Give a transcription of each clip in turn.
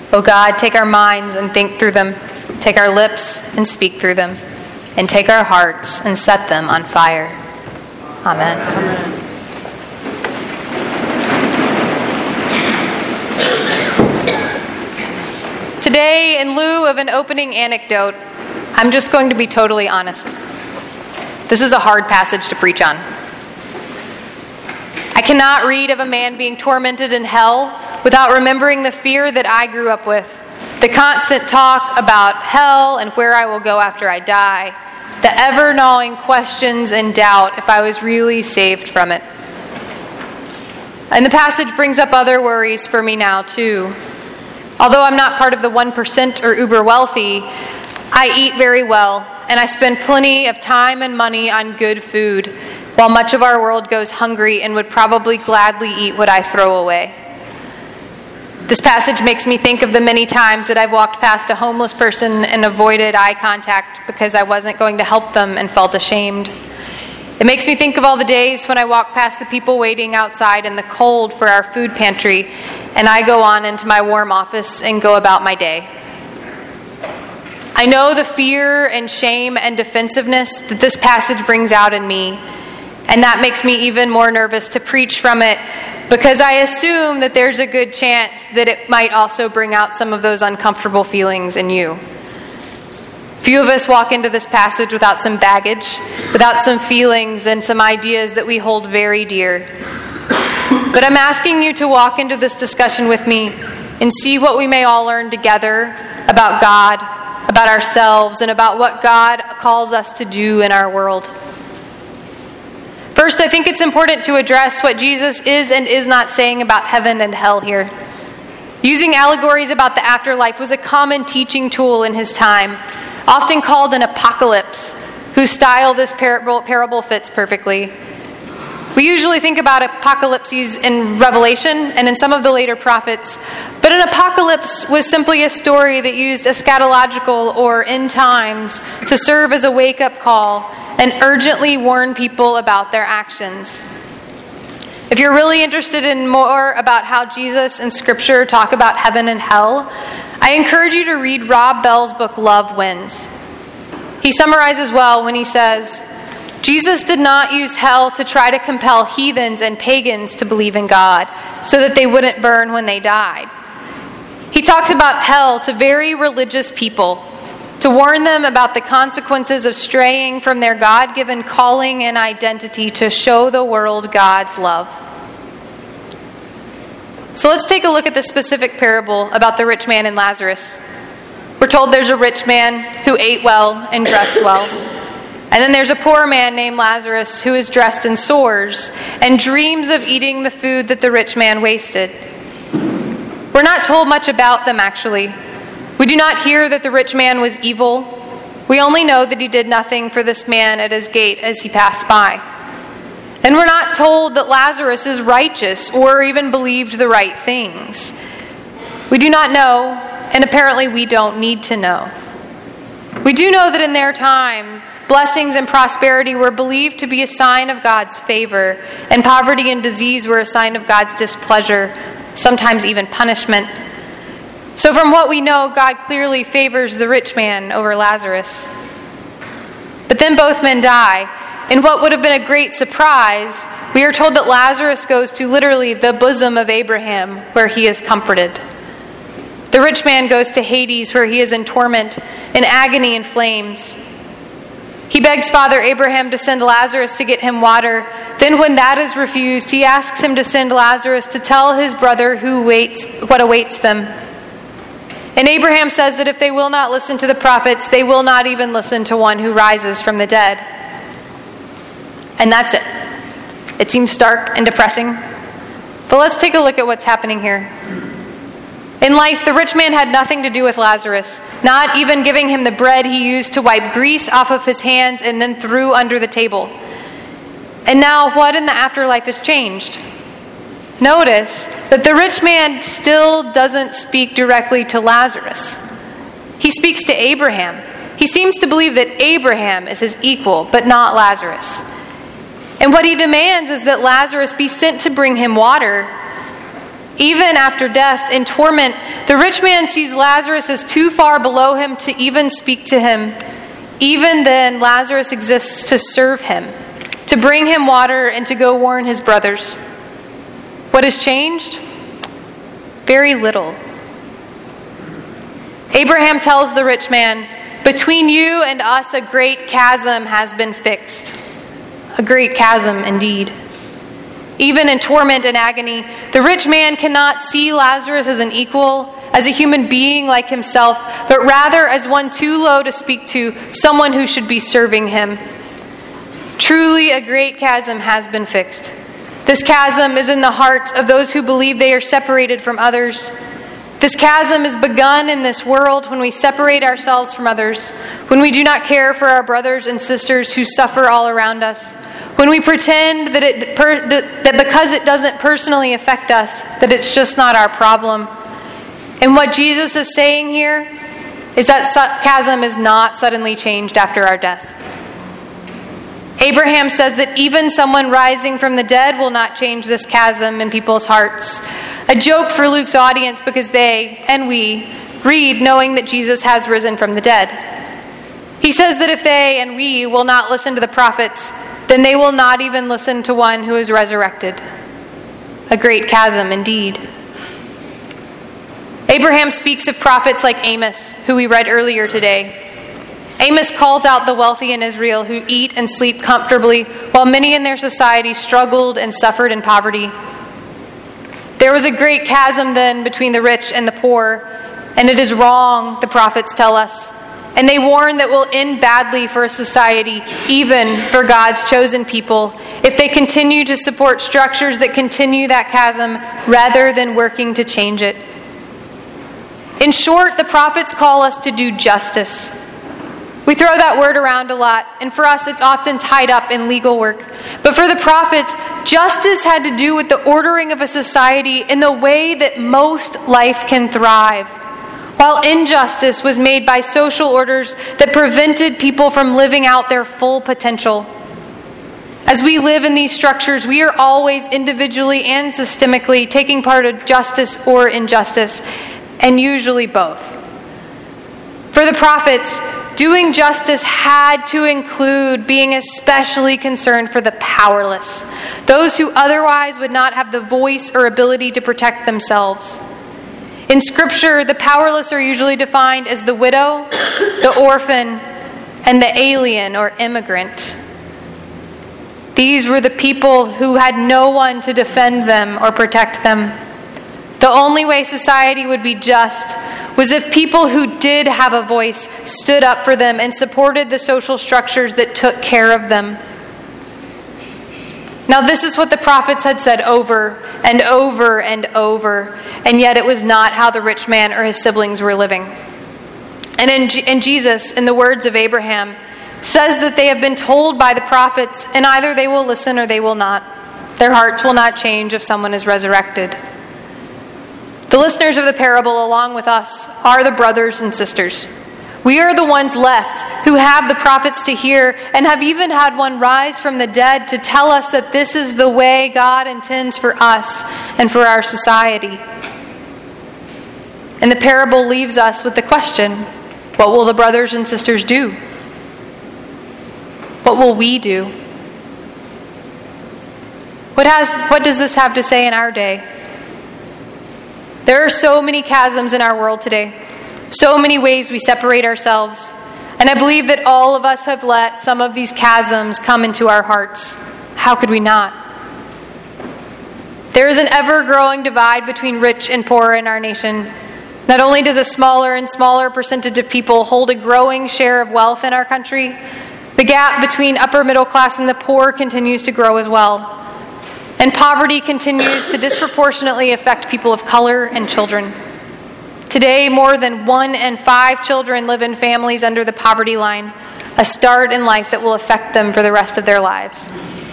O God, take our minds and think through them. Take our lips and speak through them. And take our hearts and set them on fire. Amen. Amen. Today, in lieu of an opening anecdote, I'm just going to be totally honest. This is a hard passage to preach on. I cannot read of a man being tormented in hell without remembering the fear that I grew up with, the constant talk about hell and where I will go after I die, the ever-gnawing questions and doubt if I was really saved from it. And the passage brings up other worries for me now, too. Although I'm not part of the 1% or uber wealthy, I eat very well, and I spend plenty of time and money on good food, while much of our world goes hungry and would probably gladly eat what I throw away. This passage makes me think of the many times that I've walked past a homeless person and avoided eye contact because I wasn't going to help them and felt ashamed. It makes me think of all the days when I walk past the people waiting outside in the cold for our food pantry, and I go on into my warm office and go about my day. I know the fear and shame and defensiveness that this passage brings out in me, and that makes me even more nervous to preach from it, because I assume that there's a good chance that it might also bring out some of those uncomfortable feelings in you. Few of us walk into this passage without some baggage, without some feelings and some ideas that we hold very dear. But I'm asking you to walk into this discussion with me and see what we may all learn together about God, about ourselves, and about what God calls us to do in our world. First, I think it's important to address what Jesus is and is not saying about heaven and hell here. Using allegories about the afterlife was a common teaching tool in his time, often called an apocalypse, whose style this parable fits perfectly. We usually think about apocalypses in Revelation and in some of the later prophets, but an apocalypse was simply a story that used eschatological or end times to serve as a wake-up call and urgently warn people about their actions. If you're really interested in more about how Jesus and Scripture talk about heaven and hell, I encourage you to read Rob Bell's book, Love Wins. He summarizes well when he says, Jesus did not use hell to try to compel heathens and pagans to believe in God so that they wouldn't burn when they died. He talks about hell to very religious people, to warn them about the consequences of straying from their God-given calling and identity to show the world God's love. So let's take a look at the specific parable about the rich man and Lazarus. We're told there's a rich man who ate well and dressed well. And then there's a poor man named Lazarus who is dressed in sores and dreams of eating the food that the rich man wasted. We're not told much about them, actually. We do not hear that the rich man was evil. We only know that he did nothing for this man at his gate as he passed by. And we're not told that Lazarus is righteous or even believed the right things. We do not know, and apparently we don't need to know. We do know that in their time, blessings and prosperity were believed to be a sign of God's favor, and poverty and disease were a sign of God's displeasure, sometimes even punishment. So from what we know, God clearly favors the rich man over Lazarus. But then both men die. In what would have been a great surprise, we are told that Lazarus goes to literally the bosom of Abraham, where he is comforted. The rich man goes to Hades, where he is in torment, in agony and flames. He begs Father Abraham to send Lazarus to get him water. Then when that is refused, he asks him to send Lazarus to tell his brother what awaits them. And Abraham says that if they will not listen to the prophets, they will not even listen to one who rises from the dead. And that's it. It seems stark and depressing. But let's take a look at what's happening here. In life, the rich man had nothing to do with Lazarus, not even giving him the bread he used to wipe grease off of his hands and then threw under the table. And now, what in the afterlife has changed? Notice that the rich man still doesn't speak directly to Lazarus. He speaks to Abraham. He seems to believe that Abraham is his equal, but not Lazarus. And what he demands is that Lazarus be sent to bring him water. Even after death, in torment, the rich man sees Lazarus as too far below him to even speak to him. Even then, Lazarus exists to serve him, to bring him water, and to go warn his brothers. What has changed? Very little. Abraham tells the rich man, "Between you and us a great chasm has been fixed." A great chasm indeed. Even in torment and agony, the rich man cannot see Lazarus as an equal, as a human being like himself, but rather as one too low to speak to, someone who should be serving him. Truly, a great chasm has been fixed. This chasm is in the hearts of those who believe they are separated from others. This chasm is begun in this world when we separate ourselves from others, when we do not care for our brothers and sisters who suffer all around us, when we pretend that because it doesn't personally affect us, that it's just not our problem. And what Jesus is saying here is that chasm is not suddenly changed after our death. Abraham says that even someone rising from the dead will not change this chasm in people's hearts. A joke for Luke's audience because they, and we, read knowing that Jesus has risen from the dead. He says that if they and we will not listen to the prophets, then they will not even listen to one who is resurrected. A great chasm indeed. Abraham speaks of prophets like Amos, who we read earlier today. Amos calls out the wealthy in Israel who eat and sleep comfortably, while many in their society struggled and suffered in poverty. There was a great chasm then between the rich and the poor, and it is wrong, the prophets tell us. And they warn that will end badly for a society, even for God's chosen people, if they continue to support structures that continue that chasm rather than working to change it. In short, the prophets call us to do justice. We throw that word around a lot, and for us it's often tied up in legal work. But for the prophets, justice had to do with the ordering of a society in the way that most life can thrive, while injustice was made by social orders that prevented people from living out their full potential. As we live in these structures, we are always individually and systemically taking part of justice or injustice, and usually both. For the prophets, doing justice had to include being especially concerned for the powerless, those who otherwise would not have the voice or ability to protect themselves. In Scripture, the powerless are usually defined as the widow, the orphan, and the alien or immigrant. These were the people who had no one to defend them or protect them. The only way society would be just was if people who did have a voice stood up for them and supported the social structures that took care of them. Now, this is what the prophets had said over and over and over, and yet it was not how the rich man or his siblings were living. And Jesus, in the words of Abraham, says that they have been told by the prophets, and either they will listen or they will not. Their hearts will not change if someone is resurrected. The listeners of the parable, along with us, are the brothers and sisters. We are the ones left who have the prophets to hear and have even had one rise from the dead to tell us that this is the way God intends for us and for our society. And the parable leaves us with the question, what will the brothers and sisters do? What will we do? What does this have to say in our day? There are so many chasms in our world today, so many ways we separate ourselves, and I believe that all of us have let some of these chasms come into our hearts. How could we not? There is an ever-growing divide between rich and poor in our nation. Not only does a smaller and smaller percentage of people hold a growing share of wealth in our country, the gap between upper middle class and the poor continues to grow as well. And poverty continues to disproportionately affect people of color and children. Today, more than 1 in 5 children live in families under the poverty line, a start in life that will affect them for the rest of their lives.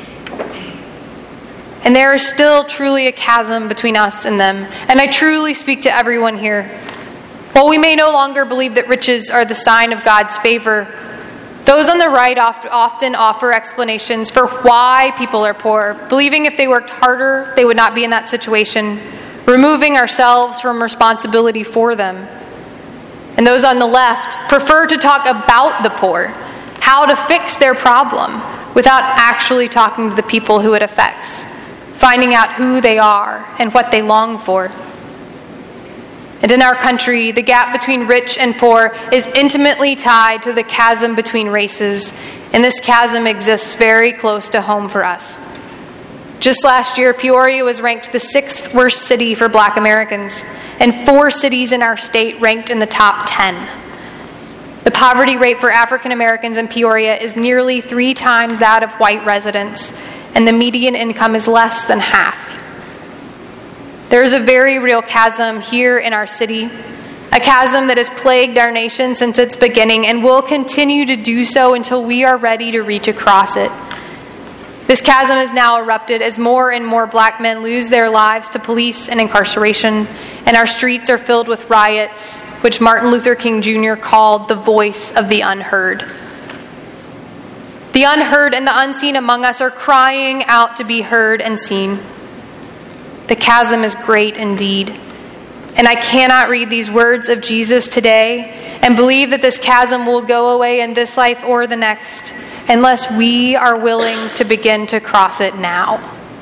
And there is still truly a chasm between us and them, and I truly speak to everyone here. While we may no longer believe that riches are the sign of God's favor, those on the right often offer explanations for why people are poor, believing if they worked harder, they would not be in that situation, removing ourselves from responsibility for them. And those on the left prefer to talk about the poor, how to fix their problem, without actually talking to the people who it affects, finding out who they are and what they long for. And in our country, the gap between rich and poor is intimately tied to the chasm between races, and this chasm exists very close to home for us. Just last year, Peoria was ranked the 6th worst city for Black Americans, and 4 cities in our state ranked in the top 10. The poverty rate for African Americans in Peoria is nearly 3 times that of white residents, and the median income is less than half. There is a very real chasm here in our city, a chasm that has plagued our nation since its beginning and will continue to do so until we are ready to reach across it. This chasm has now erupted as more and more Black men lose their lives to police and incarceration, and our streets are filled with riots, which Martin Luther King Jr. called the voice of the unheard. The unheard and the unseen among us are crying out to be heard and seen. The chasm is great indeed. And I cannot read these words of Jesus today and believe that this chasm will go away in this life or the next unless we are willing to begin to cross it now.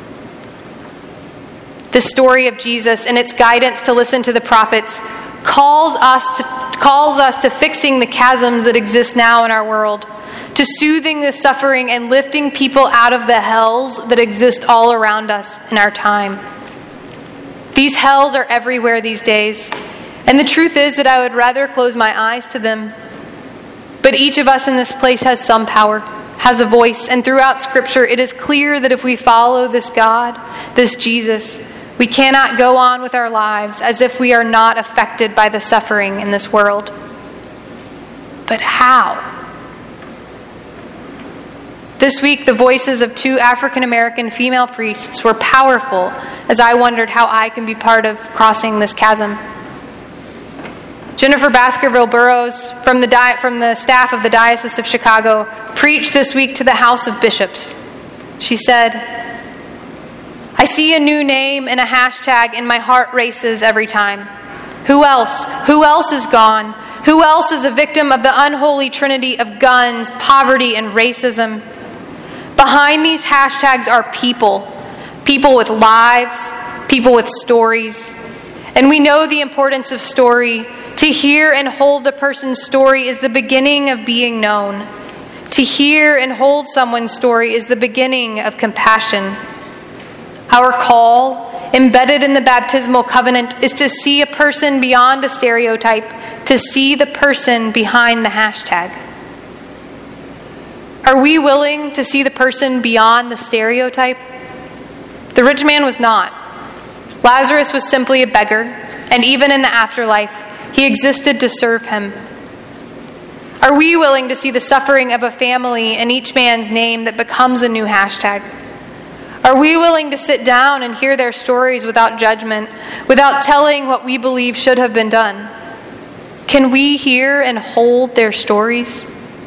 The story of Jesus and its guidance to listen to the prophets calls us to fixing the chasms that exist now in our world, to soothing the suffering and lifting people out of the hells that exist all around us in our time. These hells are everywhere these days, and the truth is that I would rather close my eyes to them. But each of us in this place has some power, has a voice, and throughout Scripture it is clear that if we follow this God, this Jesus, we cannot go on with our lives as if we are not affected by the suffering in this world. But how? This week, the voices of 2 African American female priests were powerful as I wondered how I can be part of crossing this chasm. Jennifer Baskerville Burroughs, from the staff of the Diocese of Chicago, preached this week to the House of Bishops. She said, "I see a new name and a hashtag and my heart races every time. Who else? Who else is gone? Who else is a victim of the unholy trinity of guns, poverty, and racism? Behind these hashtags are people with lives, people with stories. And we know the importance of story. To hear and hold a person's story is the beginning of being known. To hear and hold someone's story is the beginning of compassion. Our call, embedded in the baptismal covenant, is to see a person beyond a stereotype, to see the person behind the hashtag. Are we willing to see the person beyond the stereotype? The rich man was not. Lazarus was simply a beggar, and even in the afterlife, he existed to serve him. Are we willing to see the suffering of a family in each man's name that becomes a new hashtag? Are we willing to sit down and hear their stories without judgment, without telling what we believe should have been done? Can we hear and hold their stories?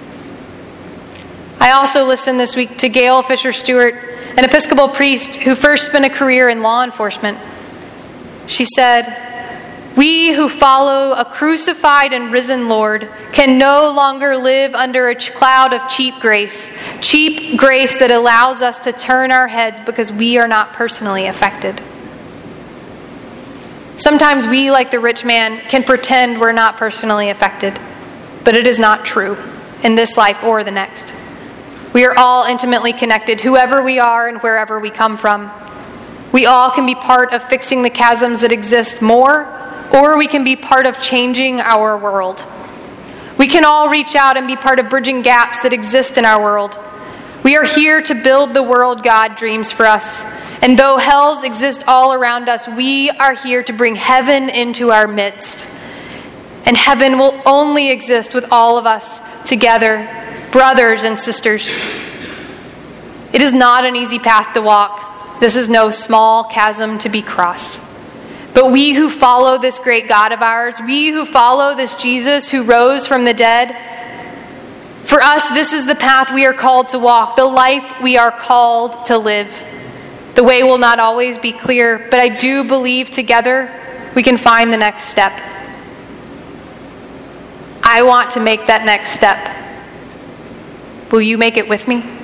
I also listened this week to Gail Fisher Stewart, an Episcopal priest who first spent a career in law enforcement. She said, "We who follow a crucified and risen Lord can no longer live under a cloud of cheap grace that allows us to turn our heads because we are not personally affected." Sometimes we, like the rich man, can pretend we're not personally affected, but it is not true in this life or the next. We are all intimately connected, whoever we are and wherever we come from. We all can be part of fixing the chasms that exist more, or we can be part of changing our world. We can all reach out and be part of bridging gaps that exist in our world. We are here to build the world God dreams for us. And though hells exist all around us, we are here to bring heaven into our midst. And heaven will only exist with all of us together, brothers and sisters. It is not an easy path to walk. This is no small chasm to be crossed. But we who follow this great God of ours, we who follow this Jesus who rose from the dead, for us, this is the path we are called to walk, the life we are called to live. The way will not always be clear, but I do believe together we can find the next step. I want to make that next step. Will you make it with me?